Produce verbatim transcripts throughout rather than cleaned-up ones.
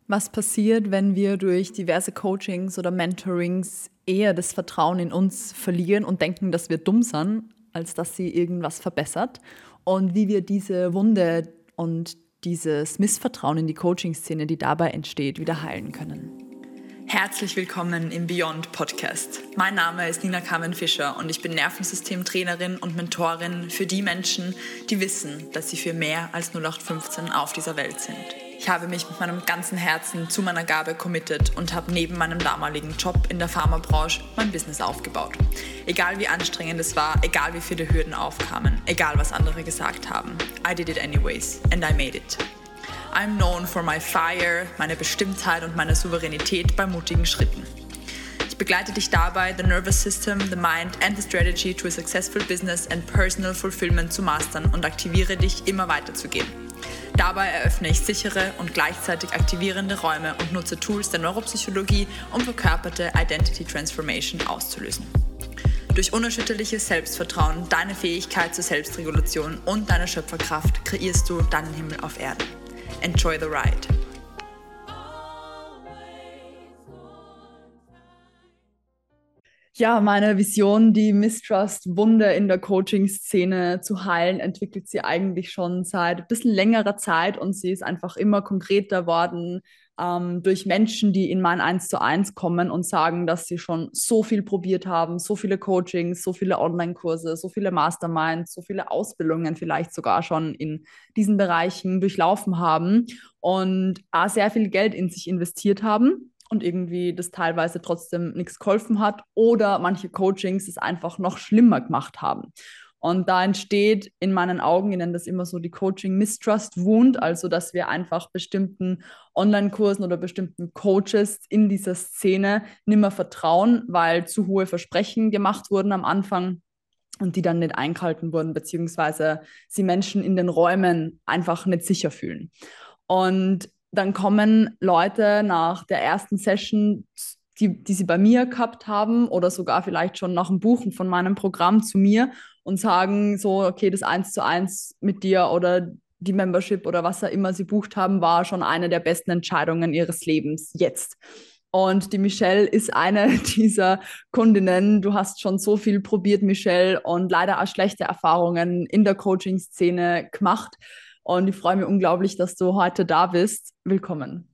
Was passiert, wenn wir durch diverse Coachings oder Mentorings eher das Vertrauen in uns verlieren und denken, dass wir dumm sind, als dass sie irgendwas verbessert? Und wie wir diese Wunde und dieses Missvertrauen in die Coaching-Szene, die dabei entsteht, wieder heilen können. Herzlich willkommen im Beyond Podcast. Mein Name ist Nina Carmen Fischer und ich bin Nervensystemtrainerin und Mentorin für die Menschen, die wissen, dass sie für mehr als null acht fünfzehn auf dieser Welt sind. Ich habe mich mit meinem ganzen Herzen zu meiner Gabe committed und habe neben meinem damaligen Job in der Pharmabranche mein Business aufgebaut. Egal wie anstrengend es war, egal wie viele Hürden aufkamen, egal was andere gesagt haben. I did it anyways and I made it. I'm known for my fire, meine Bestimmtheit und meine Souveränität bei mutigen Schritten. Ich begleite dich dabei, the nervous system, the mind and the strategy to a successful business and personal fulfillment zu mastern und aktiviere dich, immer weiterzugehen. Dabei eröffne ich sichere und gleichzeitig aktivierende Räume und nutze Tools der Neuropsychologie, um verkörperte Identity Transformation auszulösen. Durch unerschütterliches Selbstvertrauen, deine Fähigkeit zur Selbstregulation und deine Schöpferkraft kreierst du deinen Himmel auf Erden. Enjoy the ride. Ja, meine Vision, die Mistrust-Wunde in der Coaching-Szene zu heilen, entwickelt sie eigentlich schon seit ein bisschen längerer Zeit und sie ist einfach immer konkreter worden ähm, durch Menschen, die in mein eins zu eins kommen und sagen, dass sie schon so viel probiert haben, so viele Coachings, so viele Online-Kurse, so viele Masterminds, so viele Ausbildungen vielleicht sogar schon in diesen Bereichen durchlaufen haben und auch sehr viel Geld in sich investiert haben. Und irgendwie das teilweise trotzdem nichts geholfen hat oder manche Coachings es einfach noch schlimmer gemacht haben. Und da entsteht in meinen Augen, ich nenne das immer so die Coaching-Mistrust-Wound, also dass wir einfach bestimmten Online-Kursen oder bestimmten Coaches in dieser Szene nicht mehr vertrauen, weil zu hohe Versprechen gemacht wurden am Anfang und die dann nicht eingehalten wurden, beziehungsweise sie Menschen in den Räumen einfach nicht sicher fühlen. Und dann kommen Leute nach der ersten Session, die, die sie bei mir gehabt haben oder sogar vielleicht schon nach dem Buchen von meinem Programm zu mir und sagen so, okay, das eins zu eins mit dir oder die Membership oder was auch immer sie bucht haben, war schon eine der besten Entscheidungen ihres Lebens jetzt. Und die Michelle ist eine dieser Kundinnen. Du hast schon so viel probiert, Michelle, und leider auch schlechte Erfahrungen in der Coaching-Szene gemacht. Und ich freue mich unglaublich, dass du heute da bist. Willkommen.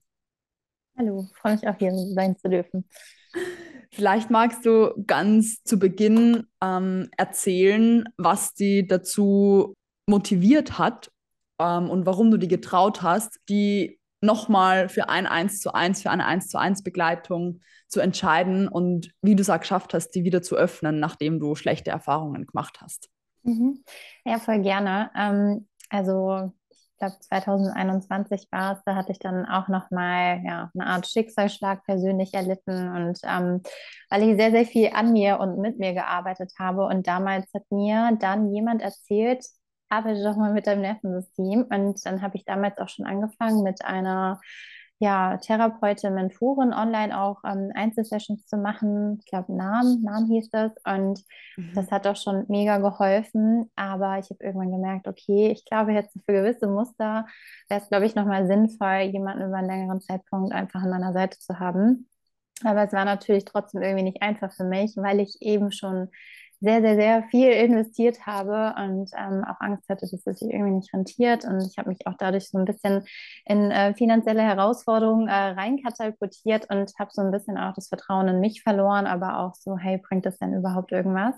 Hallo, freue mich auch hier sein zu dürfen. Vielleicht magst du ganz zu Beginn ähm, erzählen, was dich dazu motiviert hat ähm, und warum du dich getraut hast, die nochmal für ein eins zu eins, für eine eins zu eins Begleitung zu entscheiden und wie du es auch geschafft hast, die wieder zu öffnen, nachdem du schlechte Erfahrungen gemacht hast. Mhm. Ja, voll gerne. Ähm, also ich glaube zwanzig einundzwanzig war es, da hatte ich dann auch nochmal ja, eine Art Schicksalsschlag persönlich erlitten und ähm, weil ich sehr, sehr viel an mir und mit mir gearbeitet habe und damals hat mir dann jemand erzählt, arbeite doch mal mit deinem Nervensystem und dann habe ich damals auch schon angefangen mit einer ja, Therapeutin, Mentorin online auch ähm, Einzelsessions zu machen. Ich glaube, Namen, Namen hieß das. Und mhm. das hat auch schon mega geholfen. Aber ich habe irgendwann gemerkt, okay, ich glaube jetzt für gewisse Muster wäre es, glaube ich, nochmal sinnvoll, jemanden über einen längeren Zeitpunkt einfach an meiner Seite zu haben. Aber es war natürlich trotzdem irgendwie nicht einfach für mich, weil ich eben schon sehr, sehr, sehr viel investiert habe und ähm, auch Angst hatte, dass es sich irgendwie nicht rentiert. Und ich habe mich auch dadurch so ein bisschen in äh, finanzielle Herausforderungen äh, reinkatapultiert und habe so ein bisschen auch das Vertrauen in mich verloren, aber auch so, hey, bringt das denn überhaupt irgendwas?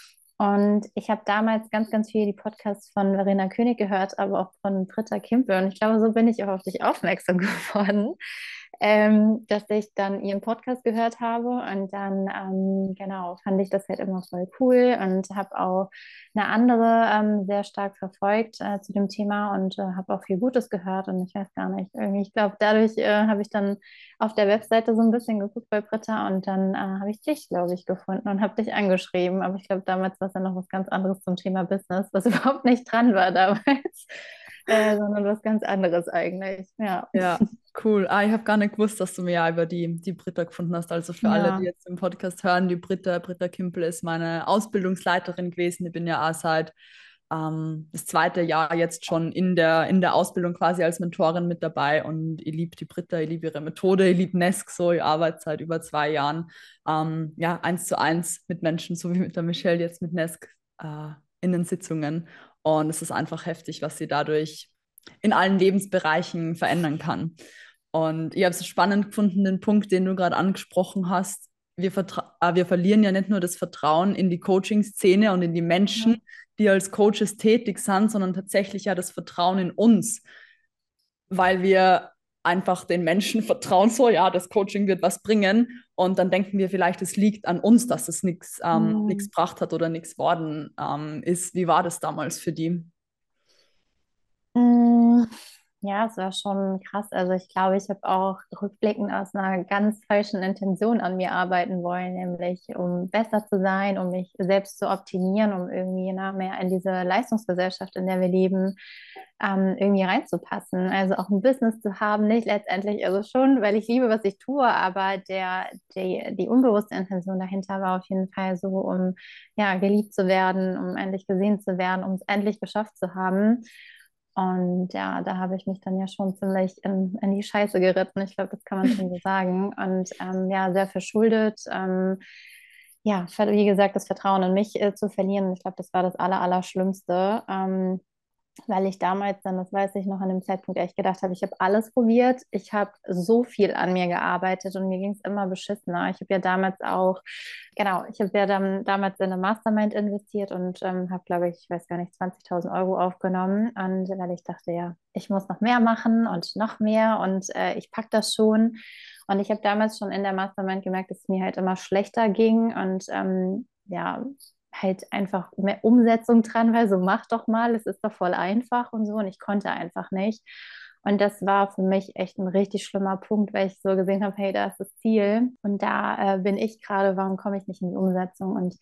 Und ich habe damals ganz, ganz viel die Podcasts von Verena König gehört, aber auch von Britta Kimpel. Und ich glaube, so bin ich auch auf dich aufmerksam geworden, ähm, dass ich dann ihren Podcast gehört habe. Und dann, ähm, genau, fand ich das halt immer voll cool und habe auch eine andere ähm, sehr stark verfolgt äh, zu dem Thema und äh, habe auch viel Gutes gehört. Und ich weiß gar nicht, irgendwie, ich glaube, dadurch äh, habe ich dann auf der Webseite so ein bisschen geguckt bei Britta und dann äh, habe ich dich, glaube ich, gefunden und habe dich angeschrieben. Aber ich glaube, damals war es ja noch was ganz anderes zum Thema Business, was überhaupt nicht dran war damals, äh, sondern was ganz anderes eigentlich. Ja, ja, cool. Ah, ich habe gar nicht gewusst, dass du mir ja über die, die Britta gefunden hast. Also für ja. alle, die jetzt im Podcast hören, die Britta, Britta Kimpel ist meine Ausbildungsleiterin gewesen. Ich bin ja auch seit ähm, das zweite Jahr jetzt schon in der, in der Ausbildung quasi als Mentorin mit dabei und ich liebe die Britta, ich liebe ihre Methode, ich liebe Nesk so, ich arbeite seit über zwei Jahren ähm, ja, eins zu eins mit Menschen, so wie mit der Michelle jetzt mit Nesk äh, in den Sitzungen und es ist einfach heftig, was sie dadurch in allen Lebensbereichen verändern kann. Und ich habe es spannend gefunden, den Punkt, den du gerade angesprochen hast. Wir, äh, wir verlieren ja nicht nur das Vertrauen in die Coaching-Szene und in die Menschen, Mhm. die als Coaches tätig sind, sondern tatsächlich ja das Vertrauen in uns, weil wir einfach den Menschen vertrauen, so ja, das Coaching wird was bringen und dann denken wir vielleicht, es liegt an uns, dass es nichts ähm, nichts Mhm. gebracht hat oder nichts worden ähm, ist. Wie war das damals für die? Mm, Ja, es war schon krass. Also ich glaube, ich habe auch rückblickend aus einer ganz falschen Intention an mir arbeiten wollen, nämlich um besser zu sein, um mich selbst zu optimieren, um irgendwie na, mehr in diese Leistungsgesellschaft, in der wir leben, ähm, irgendwie reinzupassen. Also auch ein Business zu haben, nicht letztendlich, also schon, weil ich liebe, was ich tue, aber der, die, die unbewusste Intention dahinter war auf jeden Fall so, um ja, geliebt zu werden, um endlich gesehen zu werden, um es endlich geschafft zu haben. Und ja, da habe ich mich dann ja schon ziemlich in, in die Scheiße geritten. Ich glaube, das kann man schon so sagen. Und ähm, ja, sehr verschuldet. Ähm, ja, wie gesagt, das Vertrauen in mich äh, zu verlieren. Ich glaube, das war das Aller, Allerschlimmste. Ähm, weil ich damals dann, das weiß ich noch an dem Zeitpunkt, echt gedacht habe, ich habe alles probiert, ich habe so viel an mir gearbeitet und mir ging es immer beschissener. Ich habe ja damals auch, genau, ich habe ja dann damals in eine Mastermind investiert und ähm, habe, glaube ich, ich weiß gar nicht, zwanzigtausend Euro aufgenommen und weil ich dachte, ja, ich muss noch mehr machen und noch mehr und äh, ich packe das schon. Und ich habe damals schon in der Mastermind gemerkt, dass es mir halt immer schlechter ging und ähm, ja, halt einfach mehr Umsetzung dran, weil so mach doch mal, es ist doch voll einfach und so und ich konnte einfach nicht. Und das war für mich echt ein richtig schlimmer Punkt, weil ich so gesehen habe, hey, da ist das Ziel und da äh, bin ich gerade, warum komme ich nicht in die Umsetzung? Und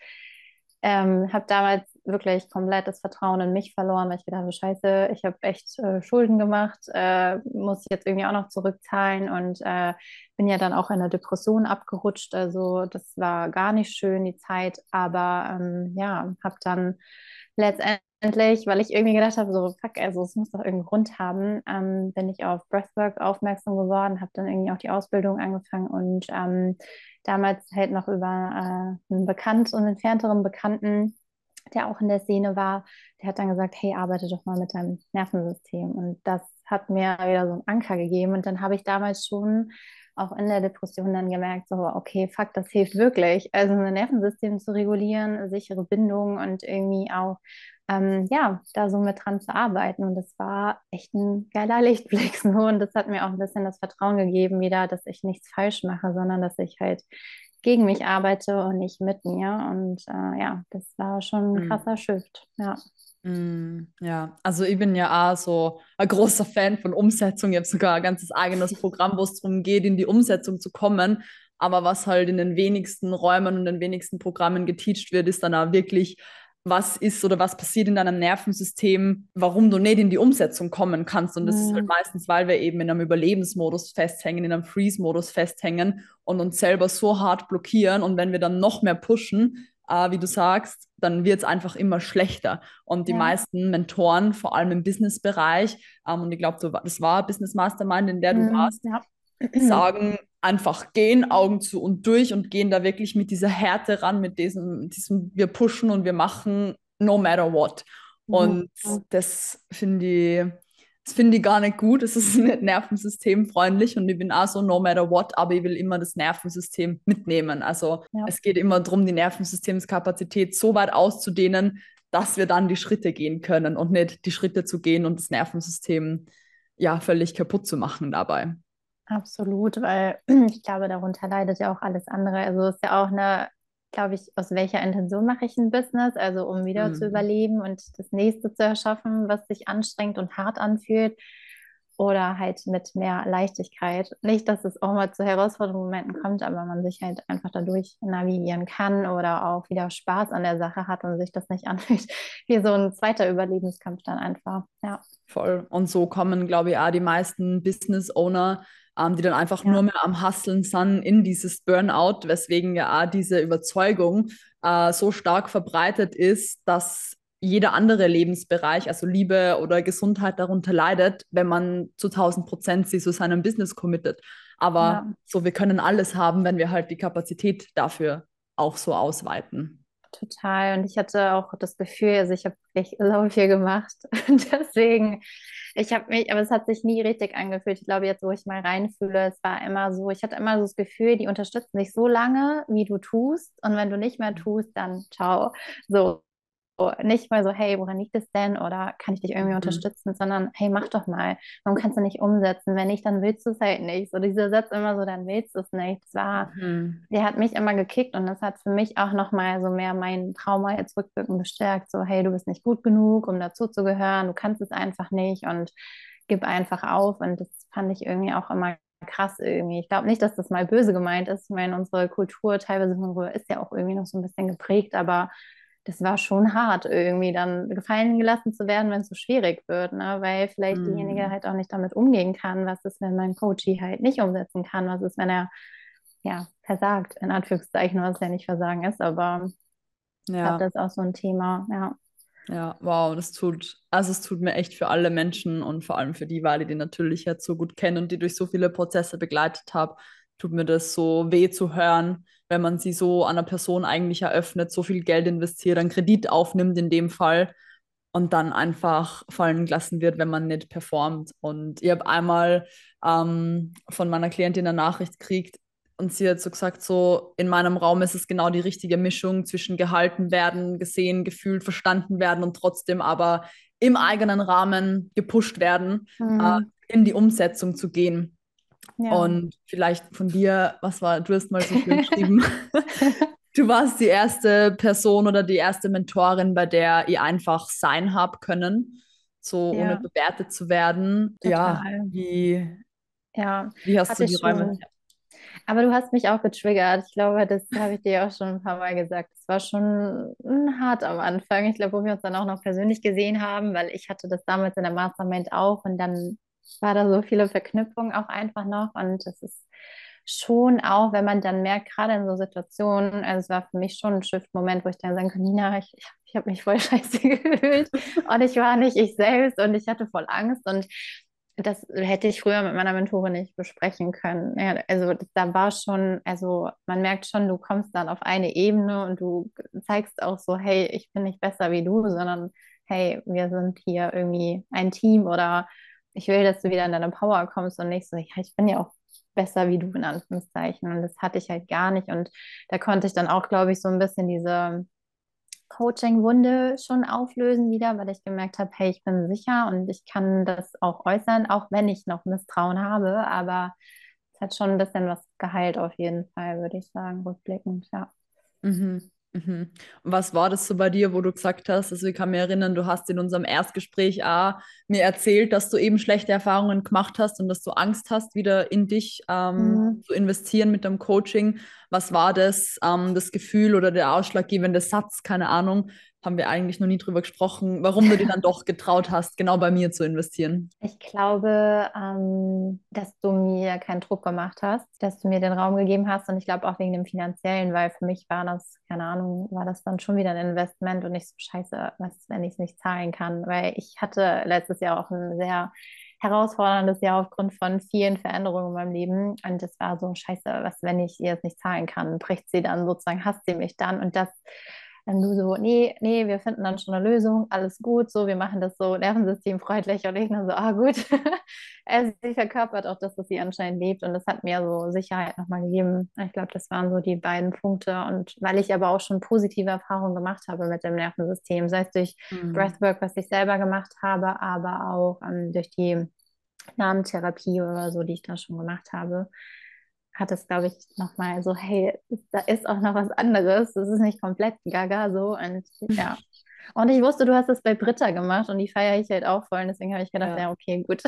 ähm, habe damals wirklich komplett das Vertrauen in mich verloren, weil ich gedacht habe, scheiße, ich habe echt äh, Schulden gemacht, äh, muss jetzt irgendwie auch noch zurückzahlen und äh, bin ja dann auch in eine Depression abgerutscht. Also das war gar nicht schön, die Zeit. Aber ähm, ja, habe dann letztendlich, weil ich irgendwie gedacht habe, so fuck, also es muss doch irgendeinen Grund haben, ähm, bin ich auf Breathwork aufmerksam geworden, habe dann irgendwie auch die Ausbildung angefangen und ähm, damals halt noch über äh, einen Bekannten und entfernteren Bekannten, der auch in der Szene war, der hat dann gesagt, hey, arbeite doch mal mit deinem Nervensystem. Und das hat mir wieder so einen Anker gegeben. Und dann habe ich damals schon auch in der Depression dann gemerkt, so, okay, fuck, das hilft wirklich. Also ein Nervensystem zu regulieren, sichere Bindungen und irgendwie auch, ähm, ja, da so mit dran zu arbeiten. Und das war echt ein geiler Lichtblick. So. Und das hat mir auch ein bisschen das Vertrauen gegeben wieder, dass ich nichts falsch mache, sondern dass ich halt gegen mich arbeite und nicht mit mir. Und äh, ja, das war schon ein Hm. krasser Shift. Ja. Mm, ja, also ich bin ja auch so ein großer Fan von Umsetzung. Ich habe sogar ein ganzes eigenes Programm, wo es darum geht, in die Umsetzung zu kommen. Aber was halt in den wenigsten Räumen und den wenigsten Programmen geteacht wird, ist dann auch wirklich, was ist oder was passiert in deinem Nervensystem, warum du nicht in die Umsetzung kommen kannst. Und das ist halt Mhm. meistens, weil wir eben in einem Überlebensmodus festhängen, in einem Freeze-Modus festhängen und uns selber so hart blockieren. Und wenn wir dann noch mehr pushen, äh, wie du sagst, dann wird es einfach immer schlechter. Und die Ja. meisten Mentoren, vor allem im Business-Bereich, ähm, und ich glaube, das war Business Mastermind, in der du Mhm. warst, Ja. sagen einfach gehen, Augen zu und durch und gehen da wirklich mit dieser Härte ran, mit diesem, diesem wir pushen und wir machen no matter what. Mhm. Und das finde ich, das finde ich gar nicht gut. Es ist nicht nervensystemfreundlich und ich bin auch so no matter what, aber ich will immer das Nervensystem mitnehmen. Also Ja. es geht immer darum, die Nervensystemskapazität so weit auszudehnen, dass wir dann die Schritte gehen können und nicht die Schritte zu gehen und das Nervensystem ja völlig kaputt zu machen dabei. Absolut, weil ich glaube, darunter leidet ja auch alles andere. Also es ist ja auch eine, glaube ich, aus welcher Intention mache ich ein Business? Also um wieder zu Mhm. überleben und das nächste zu erschaffen, was sich anstrengend und hart anfühlt. Oder halt mit mehr Leichtigkeit. Nicht, dass es auch mal zu herausfordernden Momenten kommt, aber man sich halt einfach dadurch navigieren kann oder auch wieder Spaß an der Sache hat und sich das nicht anfühlt wie so ein zweiter Überlebenskampf dann einfach. Ja, Voll. Und so kommen, glaube ich, auch die meisten Business Owner, ähm, die dann einfach nur ja, mehr am Hustlen sind, in dieses Burnout, weswegen ja auch diese Überzeugung äh, so stark verbreitet ist, dass jeder andere Lebensbereich, also Liebe oder Gesundheit darunter leidet, wenn man zu tausend Prozent sich zu seinem Business committet. Aber Ja, so, wir können alles haben, wenn wir halt die Kapazität dafür auch so ausweiten. total. Und ich hatte auch das Gefühl, also ich habe echt so viel gemacht. Und deswegen, ich habe mich, aber es hat sich nie richtig angefühlt. Ich glaube, jetzt, wo ich mal reinfühle, es war immer so, ich hatte immer so das Gefühl, die unterstützen dich so lange, wie du tust. Und wenn du nicht mehr tust, dann ciao. So. So, nicht mal so, hey, woran liegt es denn? Oder kann ich dich irgendwie Mhm. unterstützen? Sondern, hey, mach doch mal. Warum kannst du nicht umsetzen? Wenn nicht, dann willst du es halt nicht. So dieser Satz immer so, dann willst du es nicht. Das war, Mhm. der hat mich immer gekickt und das hat für mich auch nochmal so mehr mein Trauma jetzt rückwirkend bestärkt. So, hey, du bist nicht gut genug, um dazuzugehören. Du kannst es einfach nicht und gib einfach auf. Und das fand ich irgendwie auch immer krass irgendwie. Ich glaube nicht, dass das mal böse gemeint ist. Ich meine, unsere Kultur teilweise ist ja auch irgendwie noch so ein bisschen geprägt, aber das war schon hart, irgendwie dann gefallen gelassen zu werden, wenn es so schwierig wird, ne? Weil vielleicht diejenige Mhm. halt auch nicht damit umgehen kann. Was ist, wenn mein Coachie halt nicht umsetzen kann? Was ist, wenn er ja versagt, in Anführungszeichen, was ja nicht Versagen ist, aber ich glaube, Ja. das ist auch so ein Thema, ja. Ja, wow, das tut, also es tut mir echt für alle Menschen und vor allem für die, weil ich die natürlich jetzt so gut kenne und die durch so viele Prozesse begleitet habe, tut mir das so weh zu hören, wenn man sie so an einer Person eigentlich eröffnet, so viel Geld investiert, einen Kredit aufnimmt in dem Fall und dann einfach fallen gelassen wird, wenn man nicht performt. Und ich habe einmal ähm, von meiner Klientin eine Nachricht gekriegt, und sie hat so gesagt, so in meinem Raum ist es genau die richtige Mischung zwischen gehalten werden, gesehen, gefühlt, verstanden werden und trotzdem aber im eigenen Rahmen gepusht werden, äh, Mhm. in die Umsetzung zu gehen. Ja. Und vielleicht von dir, was war, du hast mal so schön geschrieben, du warst die erste Person oder die erste Mentorin, bei der ich einfach sein habe können, so ohne Ja, bewertet zu werden. Ja, total. wie, Ja, wie hast du hatte die ich Räume? schon. Aber du hast mich auch getriggert. Ich glaube, das habe ich dir auch schon ein paar Mal gesagt. Es war schon mm, hart am Anfang. Ich glaube, wo wir uns dann auch noch persönlich gesehen haben, weil ich hatte das damals in der Mastermind auch und dann war da so viele Verknüpfungen auch einfach noch. Und das ist schon auch, wenn man dann merkt, gerade in so Situationen, also es war für mich schon ein Shift-Moment, wo ich dann sagen kann, Nina, ich, ich, ich habe mich voll scheiße gefühlt und ich war nicht ich selbst und ich hatte voll Angst und das hätte ich früher mit meiner Mentorin nicht besprechen können. Ja, also da war schon, also man merkt schon, du kommst dann auf eine Ebene und du zeigst auch so, hey, ich bin nicht besser wie du, sondern hey, wir sind hier irgendwie ein Team oder ich will, dass du wieder in deine Power kommst und nicht so, ja, ich bin ja auch besser wie du in Anführungszeichen. Und das hatte ich halt gar nicht. Und da konnte ich dann auch, glaube ich, so ein bisschen diese Coaching-Wunde schon auflösen wieder, weil ich gemerkt habe, hey, ich bin sicher und ich kann das auch äußern, auch wenn ich noch Misstrauen habe, aber es hat schon ein bisschen was geheilt auf jeden Fall, würde ich sagen, rückblickend, ja. Mhm. Mhm. Und was war das so bei dir, wo du gesagt hast, also ich kann mich erinnern, du hast in unserem Erstgespräch auch mir erzählt, dass du eben schlechte Erfahrungen gemacht hast und dass du Angst hast, wieder in dich ähm, Mhm. zu investieren mit deinem Coaching. Was war das, ähm, das Gefühl oder der ausschlaggebende Satz, keine Ahnung, haben wir eigentlich noch nie drüber gesprochen, warum du dir dann doch getraut hast, genau bei mir zu investieren? Ich glaube, ähm, dass du mir keinen Druck gemacht hast, dass du mir den Raum gegeben hast und ich glaube auch wegen dem Finanziellen, weil für mich war das, keine Ahnung, war das dann schon wieder ein Investment und nicht so scheiße, was, ist, wenn ich es nicht zahlen kann, weil ich hatte letztes Jahr auch ein sehr herausforderndes Jahr aufgrund von vielen Veränderungen in meinem Leben und es war so scheiße, was, wenn ich ihr es nicht zahlen kann, bricht sie dann sozusagen, hasst sie mich dann und das dann du so, nee, nee, wir finden dann schon eine Lösung, alles gut, so, wir machen das so nervensystemfreundlich und ich dann so, ah gut. Also sie verkörpert auch das, was sie anscheinend lebt und das hat mir so Sicherheit nochmal gegeben. Ich glaube, das waren so die beiden Punkte und weil ich aber auch schon positive Erfahrungen gemacht habe mit dem Nervensystem, sei es durch Mhm. Breathwork, was ich selber gemacht habe, aber auch ähm, durch die Namentherapie oder so, die ich da schon gemacht habe, hat es, glaube ich, nochmal so, hey, da ist auch noch was anderes. Das ist nicht komplett gaga so. Und ja. Und ich wusste, du hast es bei Britta gemacht und die feiere ich halt auch voll. Und deswegen habe ich gedacht, Ja. ja, okay, gut.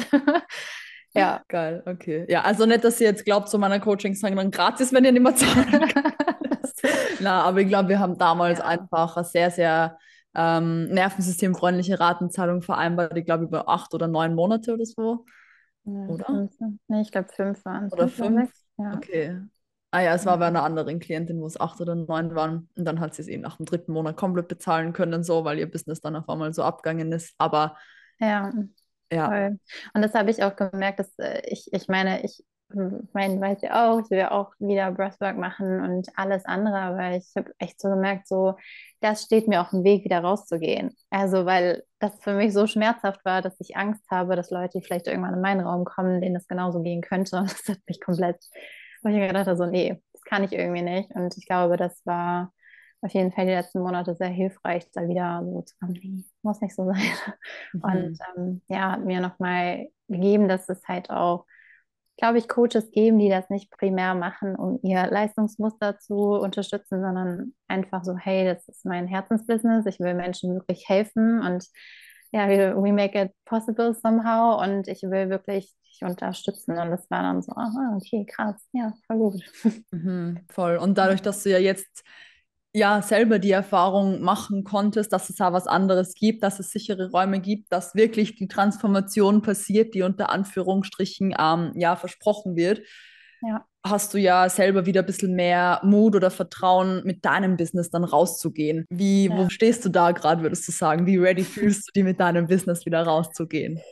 Ja. Geil, okay. Ja, also nicht, dass ihr jetzt glaubt, so meine Coachings sagen dann gratis, wenn ihr nicht mehr zahlen könnt. Na, aber ich glaube, wir haben damals Ja. einfach eine sehr, sehr ähm, nervensystemfreundliche Ratenzahlung vereinbart. Ich glaube, über acht oder neun Monate oder so. Ja, Oder? fünf, ne? Nee, ich glaube, fünf waren es. Oder Fünf oder fünf? sechs? Ja. Okay. Ah ja, es war bei einer anderen Klientin, wo es acht oder neun waren. Und dann hat sie es eben nach dem dritten Monat komplett bezahlen können, so, weil ihr Business dann auf einmal so abgegangen ist. Aber Ja, ja, voll. Und das habe ich auch gemerkt, dass äh, ich, ich meine, ich hm, meine, weiß ja auch, ich will ja auch wieder Breathwork machen und alles andere, aber ich habe echt so gemerkt, so, das steht mir auf dem Weg, wieder rauszugehen. Also, weil das für mich so schmerzhaft war, dass ich Angst habe, dass Leute, die vielleicht irgendwann in meinen Raum kommen, denen das genauso gehen könnte. Und das hat mich komplett, wo ich mir gedacht habe, so, nee, das kann ich irgendwie nicht. Und ich glaube, das war auf jeden Fall die letzten Monate sehr hilfreich, da wieder so zu kommen, nee, muss nicht so sein. Und mhm. ähm, ja, hat mir nochmal gegeben, dass es halt auch, glaube ich, Coaches geben, die das nicht primär machen, um ihr Leistungsmuster zu unterstützen, sondern einfach so, hey, das ist mein Herzensbusiness, ich will Menschen wirklich helfen und ja, we, we make it possible somehow und ich will wirklich dich unterstützen. Und das war dann so, aha, okay, krass, ja, voll gut. Mhm, voll. Und dadurch, dass du ja jetzt ja selber die Erfahrung machen konntest, dass es da was anderes gibt, dass es sichere Räume gibt, dass wirklich die Transformation passiert, die unter Anführungsstrichen ähm, ja versprochen wird, Ja. hast du ja selber wieder ein bisschen mehr Mut oder Vertrauen, mit deinem Business dann rauszugehen. Wie, wo Ja. stehst du da gerade, würdest du sagen? Wie ready fühlst du dich, mit deinem Business wieder rauszugehen?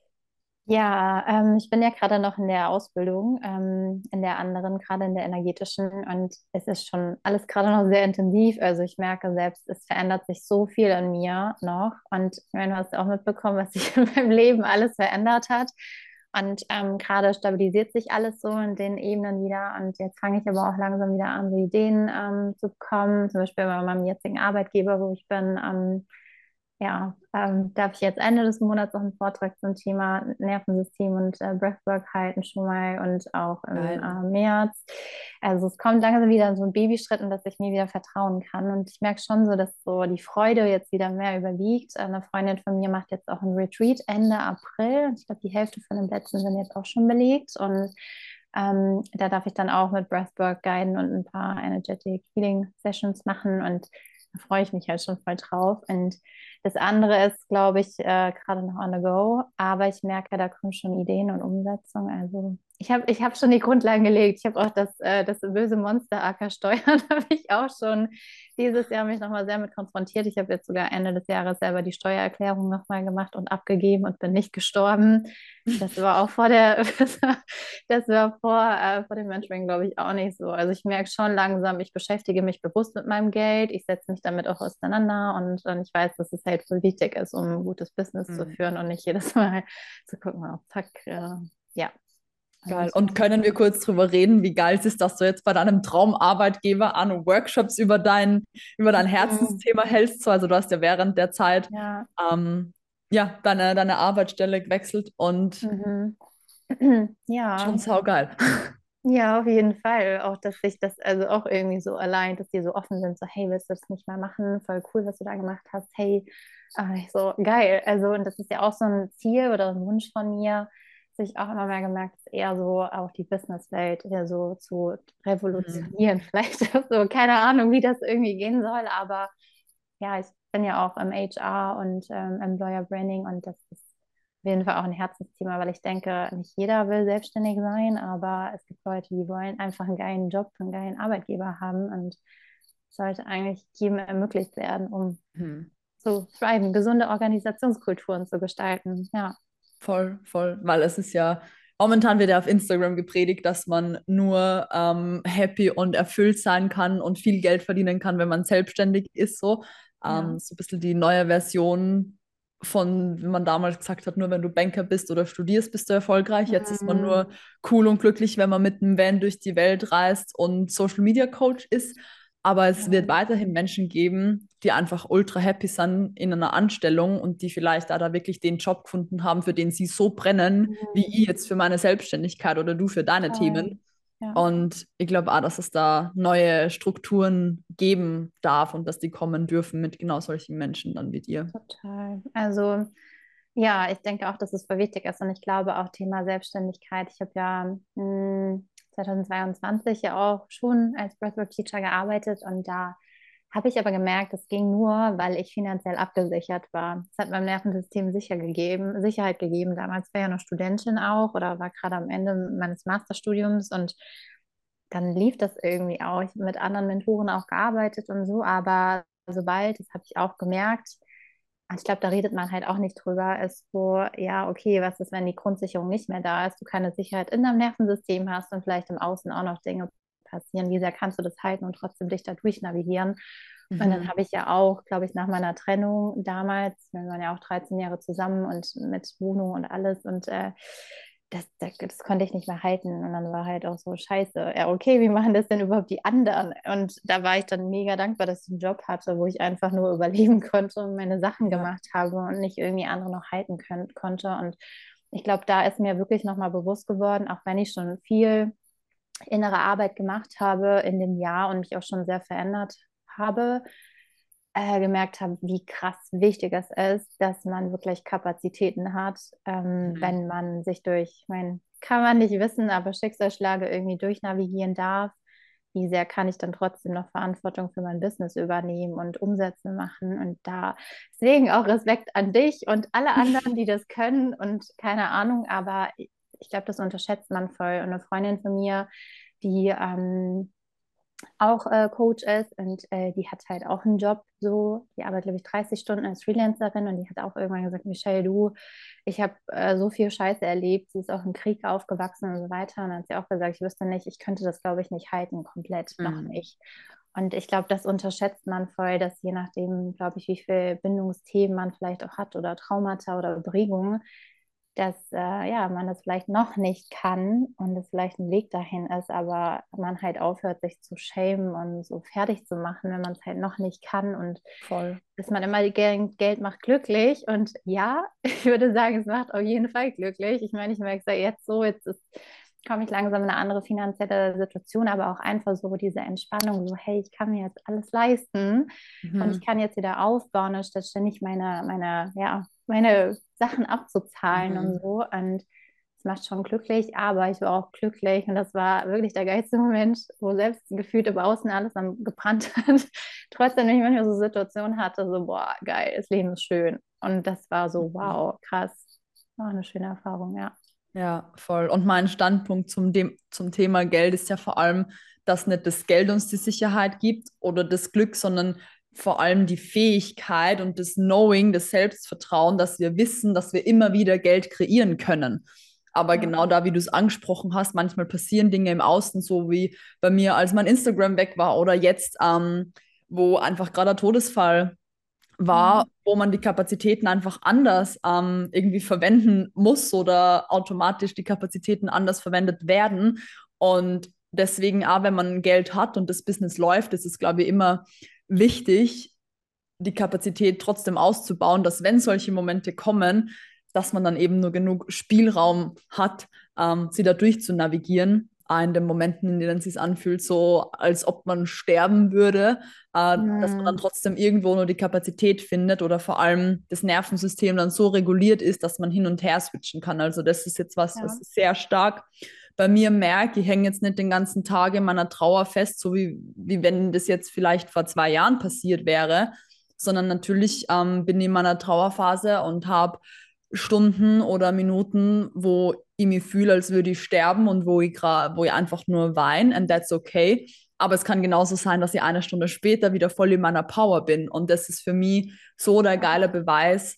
Ja, ähm, ich bin ja gerade noch in der Ausbildung, ähm, in der anderen, gerade in der energetischen. Und es ist schon alles gerade noch sehr intensiv. Also ich merke selbst, es verändert sich so viel in mir noch. Und ich meine, du hast ja auch mitbekommen, was sich in meinem Leben alles verändert hat. Und ähm, gerade stabilisiert sich alles so in den Ebenen wieder. Und jetzt fange ich aber auch langsam wieder an, so Ideen ähm, zu bekommen. Zum Beispiel bei meinem jetzigen Arbeitgeber, wo ich bin. Ähm, ja, ähm, darf ich jetzt Ende des Monats noch einen Vortrag zum Thema Nervensystem und äh, Breathwork halten schon mal und auch im Geil. äh, März. Also es kommt langsam wieder so ein Babyschritt und dass ich mir wieder vertrauen kann. Und ich merke schon so, dass so die Freude jetzt wieder mehr überwiegt. Eine Freundin von mir macht jetzt auch ein Retreat Ende April. Ich glaube, die Hälfte von den Plätzen sind jetzt auch schon belegt. Und ähm, da darf ich dann auch mit Breathwork guiden und ein paar Energetic Healing Sessions machen. Und da freue ich mich halt schon voll drauf. Und das andere ist, glaube ich, äh, gerade noch on the go, aber ich merke, da kommen schon Ideen und Umsetzung. Also ich habe ich hab schon die Grundlagen gelegt. Ich habe auch das, äh, das böse Monster Acker Steuern, habe ich auch schon dieses Jahr mich nochmal sehr mit konfrontiert. Ich habe jetzt sogar Ende des Jahres selber die Steuererklärung nochmal gemacht und abgegeben und bin nicht gestorben. Das war auch vor der, das war vor, äh, vor dem Mentoring, glaube ich, auch nicht so. Also ich merke schon langsam, ich beschäftige mich bewusst mit meinem Geld, ich setze mich damit auch auseinander und, und ich weiß, dass es halt voll wichtig ist, um ein gutes Business zu Mhm. führen und nicht jedes Mal zu gucken, oh, zack, äh, ja. Geil. Und, Und können wir kurz drüber reden, wie geil es ist, dass du jetzt bei deinem Traumarbeitgeber an Workshops über dein, über dein ähm, Herzensthema hältst? So, also du hast ja während der Zeit ja, ähm, ja, deine, deine Arbeitsstelle gewechselt und mhm. schon Ja, saugeil. ja, auf jeden Fall. Auch, dass sich das also auch irgendwie so allein, dass die so offen sind, so, hey, willst du das nicht mal machen? Voll cool, was du da gemacht hast. Hey, äh, ich so geil. Also, und das ist ja auch so ein Ziel oder ein Wunsch von mir, dass ich auch immer mehr gemerkt, ist eher so auch die Businesswelt eher so zu Mhm. revolutionieren. Vielleicht so, keine Ahnung, wie das irgendwie gehen soll, aber ja, ich bin ja auch im H R und ähm, Employer Branding und das ist auf jeden Fall auch ein Herzensthema, weil ich denke, nicht jeder will selbstständig sein, aber es gibt Leute, die wollen einfach einen geilen Job, einen geilen Arbeitgeber haben und es sollte eigentlich jedem ermöglicht werden, um Mhm. zu thriven, gesunde Organisationskulturen zu gestalten. Ja, Voll, voll. Weil es ist ja, momentan wird ja auf Instagram gepredigt, dass man nur ähm, happy und erfüllt sein kann und viel Geld verdienen kann, wenn man selbstständig ist. So, ja, ähm, so ein bisschen die neue Version von, wie man damals gesagt hat, nur wenn du Banker bist oder studierst, bist du erfolgreich. Jetzt ist man mhm. nur cool und glücklich, wenn man mit einem Van durch die Welt reist und Social Media Coach ist. Aber es wird Ja. weiterhin Menschen geben, die einfach ultra happy sind in einer Anstellung und die vielleicht da, da wirklich den Job gefunden haben, für den sie so brennen, wie Mhm. ich jetzt für meine Selbstständigkeit oder du für deine Themen. Voll. Ja. Und ich glaube auch, dass es da neue Strukturen geben darf und dass die kommen dürfen mit genau solchen Menschen dann wie dir. Total. Also ja, ich denke auch, dass es voll wichtig ist und ich glaube auch Thema Selbstständigkeit. Ich habe ja mh, zwanzig zweiundzwanzig ja auch schon als Breathwork Teacher gearbeitet und da habe ich aber gemerkt, es ging nur, weil ich finanziell abgesichert war. Es hat meinem Nervensystem sicher gegeben, Sicherheit gegeben. Damals war ich ja noch Studentin auch oder war gerade am Ende meines Masterstudiums und dann lief das irgendwie auch. Ich habe mit anderen Mentoren auch gearbeitet und so, aber sobald, das habe ich auch gemerkt, ich glaube, da redet man halt auch nicht drüber, ist so, ja, okay, was ist, wenn die Grundsicherung nicht mehr da ist, du keine Sicherheit in deinem Nervensystem hast und vielleicht im Außen auch noch Dinge passieren, wie sehr kannst du das halten und trotzdem dich da durchnavigieren? Und dann Mhm. habe ich ja auch, glaube ich, nach meiner Trennung damals, wir waren ja auch dreizehn Jahre zusammen und mit Wohnung und alles und äh, das, das, das konnte ich nicht mehr halten. Und dann war halt auch so, scheiße, ja, okay, wie machen das denn überhaupt die anderen? Und da war ich dann mega dankbar, dass ich einen Job hatte, wo ich einfach nur überleben konnte und meine Sachen Ja. gemacht habe und nicht irgendwie andere noch halten können, konnte. Und ich glaube, da ist mir wirklich nochmal bewusst geworden, auch wenn ich schon viel innere Arbeit gemacht habe in dem Jahr und mich auch schon sehr verändert habe, äh, gemerkt habe, wie krass wichtig es ist, dass man wirklich Kapazitäten hat, ähm, Mhm. wenn man sich durch, ich meine, kann man nicht wissen, aber Schicksalsschläge irgendwie durchnavigieren darf. Wie sehr kann ich dann trotzdem noch Verantwortung für mein Business übernehmen und Umsätze machen? Und da deswegen auch Respekt an dich und alle anderen, die das können und keine Ahnung, aber ich, ich glaube, das unterschätzt man voll. Und eine Freundin von mir, die ähm, auch äh, Coach ist und äh, die hat halt auch einen Job so, die arbeitet, glaube ich, dreißig Stunden als Freelancerin und die hat auch irgendwann gesagt, Michelle, du, ich habe äh, so viel Scheiße erlebt, sie ist auch im Krieg aufgewachsen und so weiter und dann hat sie auch gesagt, ich wüsste nicht, ich könnte das, glaube ich, nicht halten, komplett, noch Mhm. nicht. Und ich glaube, das unterschätzt man voll, dass je nachdem, glaube ich, wie viel Bindungsthemen man vielleicht auch hat oder Traumata oder Prägungen, dass äh, ja, man das vielleicht noch nicht kann und es vielleicht ein Weg dahin ist, aber man halt aufhört, sich zu schämen und so fertig zu machen, wenn man es halt noch nicht kann und Voll. dass man immer Geld, Geld macht glücklich und ja, ich würde sagen, es macht auf jeden Fall glücklich. Ich meine, ich merke es ja jetzt so, jetzt ist, komme ich langsam in eine andere finanzielle Situation, aber auch einfach so diese Entspannung, so hey, ich kann mir jetzt alles leisten und ich Mhm. kann jetzt wieder aufbauen, anstatt ständig meine, meine, ja, meine Sachen abzuzahlen und Mhm. so. Und es macht schon glücklich, aber ich war auch glücklich und das war wirklich der geilste Moment, wo selbst gefühlt im Außen alles am gebrannt hat. Trotzdem, wenn ich manchmal so Situationen hatte, so, boah, geil, das Leben ist schön. Und das war so, Mhm. wow, krass. War eine schöne Erfahrung, ja. Ja, voll. Und mein Standpunkt zum, dem, zum Thema Geld ist ja vor allem, dass nicht das Geld uns die Sicherheit gibt oder das Glück, sondern vor allem die Fähigkeit und das Knowing, das Selbstvertrauen, dass wir wissen, dass wir immer wieder Geld kreieren können. Aber Ja. genau da, wie du es angesprochen hast, manchmal passieren Dinge im Außen, so wie bei mir, als mein Instagram weg war oder jetzt, ähm, wo einfach gerade ein Todesfall war, Mhm. wo man die Kapazitäten einfach anders ähm, irgendwie verwenden muss oder automatisch die Kapazitäten anders verwendet werden. Und deswegen auch, wenn man Geld hat und das Business läuft, ist es, glaube ich, immer wichtig, die Kapazität trotzdem auszubauen, dass wenn solche Momente kommen, dass man dann eben nur genug Spielraum hat, ähm, sie da durchzunavigieren. Äh, in den Momenten, in denen es sich anfühlt, so als ob man sterben würde, äh, dass man dann Mhm. trotzdem irgendwo nur die Kapazität findet oder vor allem das Nervensystem dann so reguliert ist, dass man hin und her switchen kann. Also das ist jetzt was, was Ja. sehr stark bei mir merke, ich hänge jetzt nicht den ganzen Tag in meiner Trauer fest, so wie, wie wenn das jetzt vielleicht vor zwei Jahren passiert wäre, sondern natürlich ähm, bin ich in meiner Trauerphase und habe Stunden oder Minuten, wo ich mich fühle, als würde ich sterben und wo ich, wo ich einfach nur weine, and that's okay. Aber es kann genauso sein, dass ich eine Stunde später wieder voll in meiner Power bin. Und das ist für mich so der geile Beweis,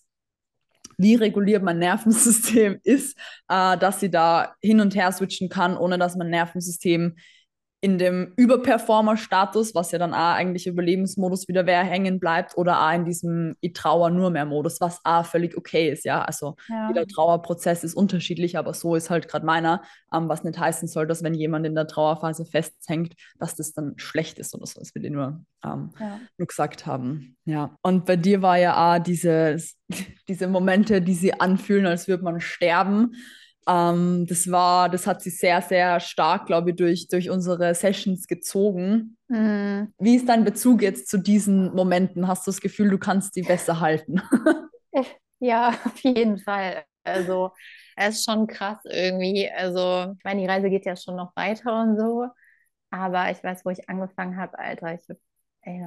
wie reguliert mein Nervensystem ist, äh, dass sie da hin und her switchen kann, ohne dass mein Nervensystem in dem Überperformer-Status, was ja dann auch eigentlich Überlebensmodus wieder wäre, hängen bleibt oder auch in diesem Ich trauer nur mehr Modus, was auch völlig okay ist, ja. Also Ja. jeder Trauerprozess ist unterschiedlich, aber so ist halt gerade meiner, ähm, was nicht heißen soll, dass wenn jemand in der Trauerphase festhängt, dass das dann schlecht ist oder so. Das will ich nur, ähm, Ja. nur gesagt haben. Ja. Und bei dir war ja auch dieses, diese Momente, die sie anfühlen, als würde man sterben. Ähm, das war, das hat sich sehr, sehr stark, glaube ich, durch, durch unsere Sessions gezogen. Mhm. Wie ist dein Bezug jetzt zu diesen Momenten? Hast du das Gefühl, du kannst die besser halten? Ja, auf jeden Fall. Also, es ist schon krass irgendwie. Also, ich meine, die Reise geht ja schon noch weiter und so. Aber ich weiß, wo ich angefangen habe, Alter, ich habe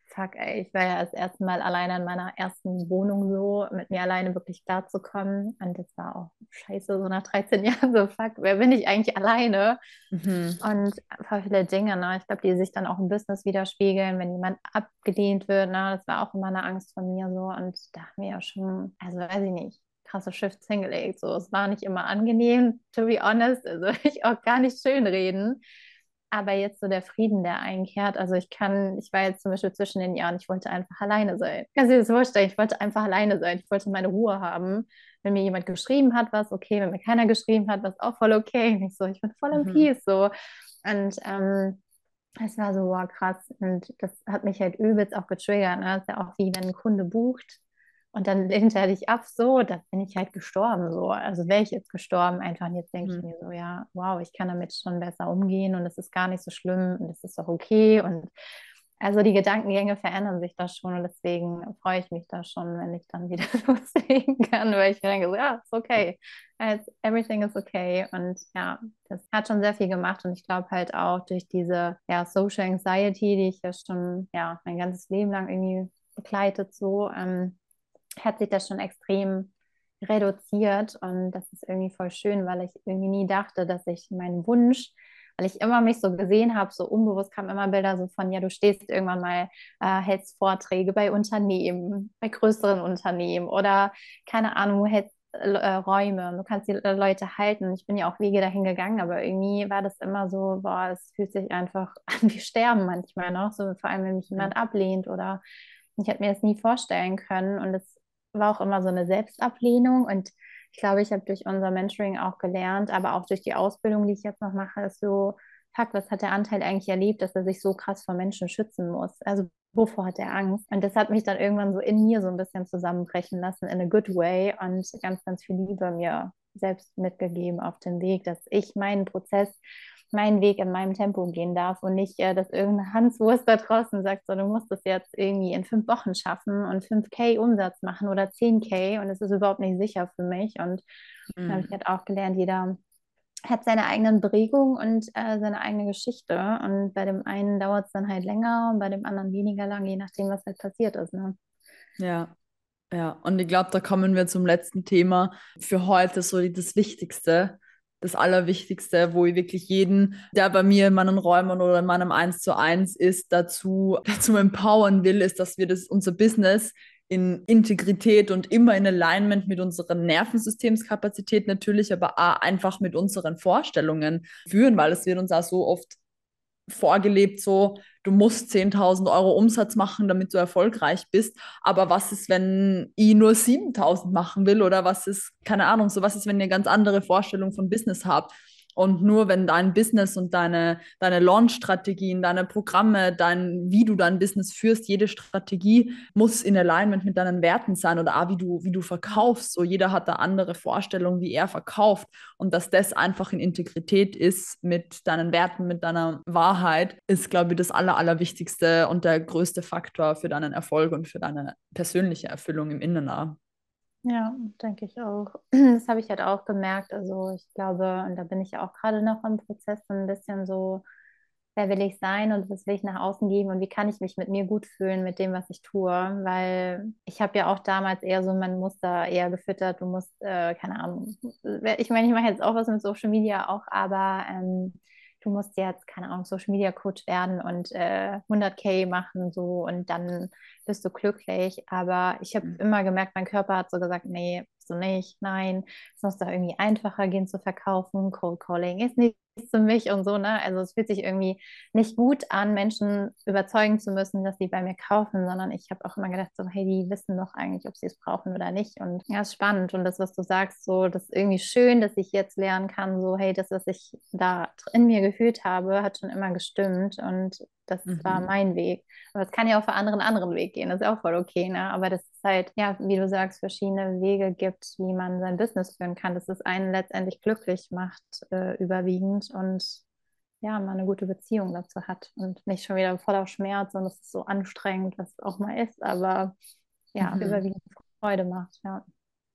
fuck, ey, ich war ja das erste Mal alleine in meiner ersten Wohnung so, mit mir alleine wirklich klarzukommen. Und das war auch scheiße, so nach dreizehn Jahren so, fuck, wer bin ich eigentlich alleine? Mhm. Und voll viele Dinge, ne? Ich glaube, die sich dann auch im Business widerspiegeln, wenn jemand abgelehnt wird, ne? Das war auch immer eine Angst von mir so. Und da haben wir ja schon, also weiß ich nicht, krasse Shifts hingelegt. So, es war nicht immer angenehm, to be honest. Also ich auch gar nicht schön reden. Aber jetzt so der Frieden, der einkehrt. Also ich kann, ich war jetzt zum Beispiel zwischen den Jahren, ich wollte einfach alleine sein. Kannst du dir das vorstellen? Ich wollte einfach alleine sein. Ich wollte meine Ruhe haben. Wenn mir jemand geschrieben hat, was okay. Wenn mir keiner geschrieben hat, was auch voll okay. Und ich so, ich bin voll im Mhm. Peace so. Und ähm, es war so, wow, krass. Und das hat mich halt übelst auch getriggert. Ne? Das ist ja auch wie wenn ein Kunde bucht und dann lehnt er dich ab, so, da bin ich halt gestorben. So. Also wäre ich jetzt gestorben, einfach. Und jetzt denke ich Mhm. mir so, ja, wow, ich kann damit schon besser umgehen und es ist gar nicht so schlimm und es ist doch okay. Und also die Gedankengänge verändern sich da schon und deswegen freue ich mich da schon, wenn ich dann wieder loslegen kann, weil ich mir denke, so, ja, ist okay. It's, everything is okay. Und ja, das hat schon sehr viel gemacht und ich glaube halt auch durch diese ja, Social Anxiety, die ich ja schon ja, mein ganzes Leben lang irgendwie begleitet, so, ähm, hat sich das schon extrem reduziert und das ist irgendwie voll schön, weil ich irgendwie nie dachte, dass ich meinen Wunsch, weil ich immer mich so gesehen habe, so unbewusst kamen immer Bilder so von, ja, du stehst irgendwann mal, äh, hältst Vorträge bei Unternehmen, bei größeren Unternehmen oder keine Ahnung, hältst äh, Räume, du kannst die äh, Leute halten. Ich bin ja auch Wege dahin gegangen, aber irgendwie war das immer so, boah, es fühlt sich einfach an wie Sterben manchmal noch, so vor allem, wenn mich jemand ablehnt oder ich hätte mir das nie vorstellen können und es war auch immer so eine Selbstablehnung und ich glaube, ich habe durch unser Mentoring auch gelernt, aber auch durch die Ausbildung, die ich jetzt noch mache, ist so, fuck, was hat der Anteil eigentlich erlebt, dass er sich so krass vor Menschen schützen muss? Also wovor hat er Angst? Und das hat mich dann irgendwann so in mir so ein bisschen zusammenbrechen lassen, in a good way und ganz, ganz viel Liebe mir selbst mitgegeben auf den Weg, dass ich meinen Prozess meinen Weg in meinem Tempo gehen darf und nicht, äh, dass irgendein Hanswurst da draußen sagt, so, du musst das jetzt irgendwie in fünf Wochen schaffen und fünf K Umsatz machen oder zehn K und es ist überhaupt nicht sicher für mich. Und da habe ich Mhm. halt auch gelernt, jeder hat seine eigenen Prägungen und äh, seine eigene Geschichte. Und bei dem einen dauert es dann halt länger und bei dem anderen weniger lang, je nachdem, was halt passiert ist. Ne? Ja, ja. Und ich glaube, da kommen wir zum letzten Thema für heute, so die- das Wichtigste, das Allerwichtigste, wo ich wirklich jeden, der bei mir in meinen Räumen oder in meinem Eins zu eins ist, dazu, dazu empowern will, ist, dass wir das, unser Business in Integrität und immer in Alignment mit unserer Nervensystemskapazität natürlich, aber auch einfach mit unseren Vorstellungen führen, weil es wird uns auch so oft vorgelebt, so, du musst zehntausend Euro Umsatz machen, damit du erfolgreich bist. Aber was ist, wenn ich nur siebentausend machen will? Oder was ist, keine Ahnung, so was ist, wenn ihr eine ganz andere Vorstellung von Business habt? Und nur wenn dein Business und deine, deine Launch-Strategien, deine Programme, dein, wie du dein Business führst, jede Strategie muss in Alignment mit deinen Werten sein oder auch wie du, wie du verkaufst. So jeder hat da andere Vorstellungen, wie er verkauft. Und dass das einfach in Integrität ist mit deinen Werten, mit deiner Wahrheit, ist, glaube ich, das Aller, Allerwichtigste und der größte Faktor für deinen Erfolg und für deine persönliche Erfüllung im Inneren auch. Ja, denke ich auch. Das habe ich halt auch gemerkt. Also ich glaube, und da bin ich ja auch gerade noch im Prozess, so ein bisschen so, wer will ich sein und was will ich nach außen geben und wie kann ich mich mit mir gut fühlen mit dem, was ich tue. Weil ich habe ja auch damals eher so mein Muster eher gefüttert, du musst, äh, keine Ahnung, ich meine, ich mache jetzt auch was mit Social Media auch, aber ähm, du musst jetzt, keine Ahnung, Social Media Coach werden und äh, hundert K machen so und dann bist du glücklich. Aber ich habe immer gemerkt, mein Körper hat so gesagt, nee, so nicht, nein, es muss doch irgendwie einfacher gehen zu verkaufen. Cold Calling ist nicht für mich und so, ne? Also es fühlt sich irgendwie nicht gut an, Menschen überzeugen zu müssen, dass sie bei mir kaufen, sondern ich habe auch immer gedacht, so, hey, die wissen doch eigentlich, ob sie es brauchen oder nicht. Und ja, ist spannend. Und das, was du sagst, so, das ist irgendwie schön, dass ich jetzt lernen kann, so, hey, das, was ich da in mir gefühlt habe, hat schon immer gestimmt und das war Mhm. mein Weg. Aber es kann ja auch für andere einen anderen Weg gehen, das ist auch voll okay, ne? Aber das ist halt, ja, wie du sagst, verschiedene Wege gibt, wie man sein Business führen kann, dass es einen letztendlich glücklich macht, äh, überwiegend und ja, man eine gute Beziehung dazu hat und nicht schon wieder voller Schmerz und es ist so anstrengend, was es auch mal ist, aber ja, Mhm. überwiegend Freude macht, ja.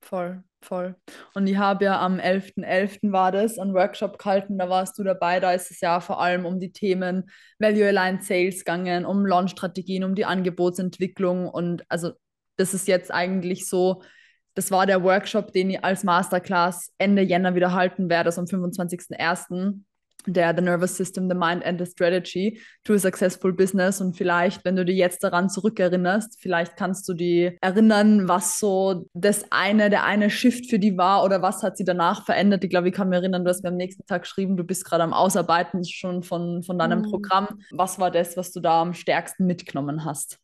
Voll, voll. Und ich habe ja am elften elften war das, einen Workshop gehalten, da warst du dabei. Da ist es ja vor allem um die Themen Value Aligned Sales gegangen, um Launch-Strategien, um die Angebotsentwicklung. Und also das ist jetzt eigentlich so, das war der Workshop, den ich als Masterclass Ende Jänner wieder halten werde, also am fünfundzwanzigsten ersten der The Nervous System, The Mind and the Strategy to a Successful Business. Und vielleicht, wenn du dich jetzt daran zurückerinnerst, vielleicht kannst du dich erinnern, was so das eine, der eine Shift für die war oder was hat sie danach verändert. Ich glaube, ich kann mich erinnern, du hast mir am nächsten Tag geschrieben, du bist gerade am Ausarbeiten schon von, von deinem Hm. Programm. Was war das, was du da am stärksten mitgenommen hast?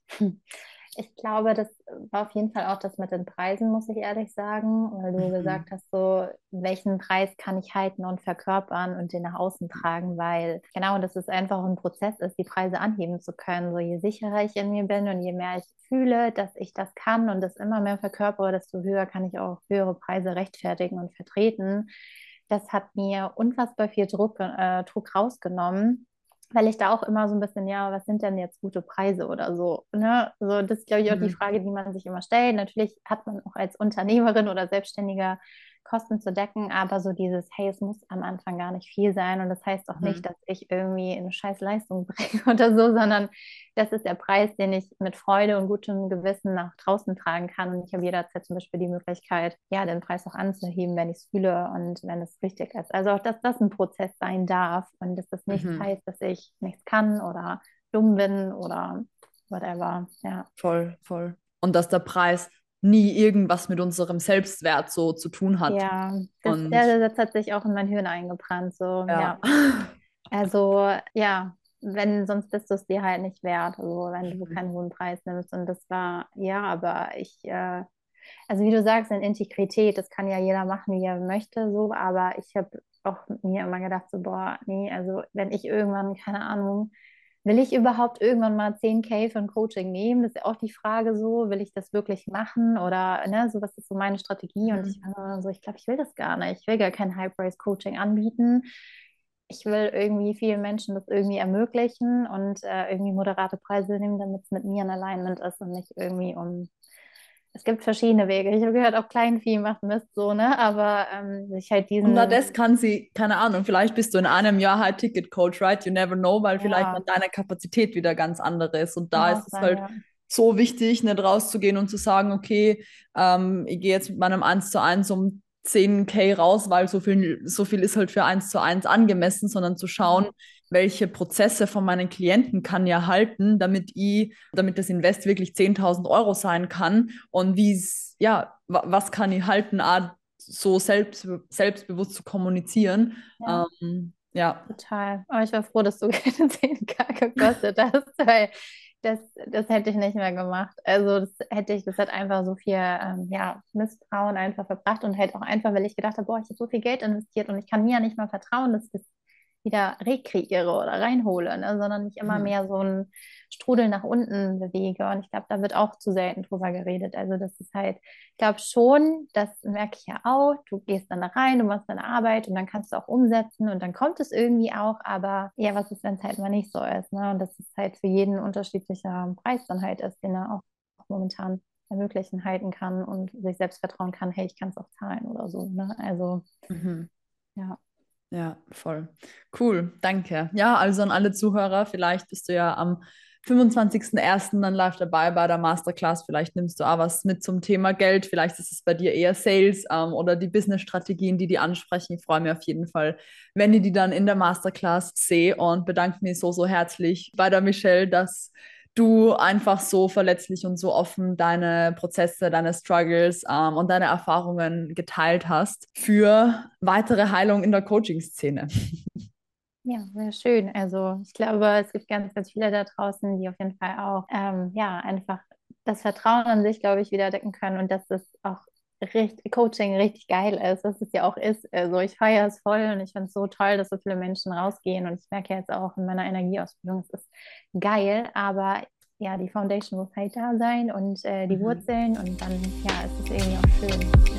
Ich glaube, das war auf jeden Fall auch das mit den Preisen, muss ich ehrlich sagen, weil du Mhm. gesagt hast, so, welchen Preis kann ich halten und verkörpern und den nach außen tragen, weil genau, dass es einfach ein Prozess ist, die Preise anheben zu können. So, je sicherer ich in mir bin und je mehr ich fühle, dass ich das kann und das immer mehr verkörpere, desto höher kann ich auch höhere Preise rechtfertigen und vertreten. Das hat mir unfassbar viel Druck, äh, Druck rausgenommen, weil ich da auch immer so ein bisschen, ja, was sind denn jetzt gute Preise oder so, ne? So, das ist, glaube ich, auch die Mhm. Frage, die man sich immer stellt. Natürlich hat man auch als Unternehmerin oder Selbstständiger Kosten zu decken, aber so dieses, hey, es muss am Anfang gar nicht viel sein und das heißt auch nicht, Mhm. dass ich irgendwie eine scheiß Leistung bringe oder so, sondern das ist der Preis, den ich mit Freude und gutem Gewissen nach draußen tragen kann und ich habe jederzeit zum Beispiel die Möglichkeit, ja, den Preis auch anzuheben, wenn ich es fühle und wenn es richtig ist. Also auch, dass das ein Prozess sein darf und dass das nicht Mhm. heißt, dass ich nichts kann oder dumm bin oder whatever, ja. Voll, voll. Und dass der Preis nie irgendwas mit unserem Selbstwert so zu tun hat. Ja, das, Und der Satz hat sich auch in mein Hirn eingebrannt, so, ja. ja. Also, ja, wenn, sonst bist du es dir halt nicht wert, also wenn du keinen hohen Preis nimmst. Und das war, ja, aber ich, äh, also wie du sagst, in Integrität, das kann ja jeder machen, wie er möchte, so, aber ich habe auch mir immer gedacht, so, boah, nee, also wenn ich irgendwann, keine Ahnung, will ich überhaupt irgendwann mal zehn K für ein Coaching nehmen? Das ist ja auch die Frage so, will ich das wirklich machen oder, ne, so, was ist so meine Strategie? Und ich Mhm. war so, ich glaube, ich will das gar nicht. Ich will gar kein High-Price-Coaching anbieten. Ich will irgendwie vielen Menschen das irgendwie ermöglichen und äh, irgendwie moderate Preise nehmen, damit es mit mir in Alignment ist und nicht irgendwie um. Es gibt verschiedene Wege. Ich habe gehört, auch Kleinvieh macht Mist so, ne? Aber ähm, sich halt Und na, diesen, das kann sie, keine Ahnung, vielleicht bist du in einem Jahr High-Ticket-Coach, right? You never know, weil vielleicht dann ja, deine Kapazität wieder ganz andere ist. Und kann da auch ist es sein, halt ja. so wichtig, nicht rauszugehen und zu sagen, okay, ähm, ich gehe jetzt mit meinem eins zu eins um zehn K raus, weil so viel, so viel ist halt für eins zu eins angemessen, sondern zu schauen, Ja, welche Prozesse von meinen Klienten kann ich erhalten, damit ich, damit das Invest wirklich zehntausend Euro sein kann und wie es, ja, wa- was kann ich halten, ah, so selbst, selbstbewusst zu kommunizieren. ja. Ähm, ja. Total. Aber ich war froh, dass du keine zehn K gekostet hast, weil das, das hätte ich nicht mehr gemacht. Also das hätte ich, das hat einfach so viel ähm, ja, Misstrauen einfach verbracht und halt auch einfach, weil ich gedacht habe, boah, ich habe so viel Geld investiert und ich kann mir ja nicht mal vertrauen, dass ich das wieder rekreiere oder reinhole, ne? Sondern nicht immer Mhm. mehr so ein Strudel nach unten bewege. Und ich glaube, da wird auch zu selten drüber geredet. Also das ist halt, ich glaube schon, das merke ich ja auch, du gehst dann da rein, du machst deine Arbeit und dann kannst du auch umsetzen und dann kommt es irgendwie auch, aber ja, was ist, wenn es halt mal nicht so ist, ne? Und das ist halt für jeden ein unterschiedlicher Preis dann halt ist, den er auch momentan ermöglichen, halten kann und sich selbst vertrauen kann, hey, ich kann es auch zahlen oder so, ne? Also, Mhm. ja. Ja, voll. Cool, danke. Ja, also an alle Zuhörer, vielleicht bist du ja am fünfundzwanzigsten ersten dann live dabei bei der Masterclass. Vielleicht nimmst du auch was mit zum Thema Geld. Vielleicht ist es bei dir eher Sales ähm, oder die Business-Strategien, die die ansprechen. Ich freue mich auf jeden Fall, wenn ich die dann in der Masterclass sehe und bedanke mich so, so herzlich bei der Michelle, dass du einfach so verletzlich und so offen deine Prozesse, deine Struggles ähm, und deine Erfahrungen geteilt hast für weitere Heilung in der Coaching-Szene. Ja, sehr schön. Also ich glaube, es gibt ganz, ganz viele da draußen, die auf jeden Fall auch ähm, ja einfach das Vertrauen an sich, glaube ich, wieder decken können und dass es auch richtig, Coaching richtig geil ist, dass es ja auch ist. Also ich feiere es voll und ich finde es so toll, dass so viele Menschen rausgehen und ich merke jetzt auch in meiner Energieausbildung, es ist geil, aber ja, die Foundation muss halt da sein und äh, die Mhm. Wurzeln und dann ja, ist es irgendwie auch schön.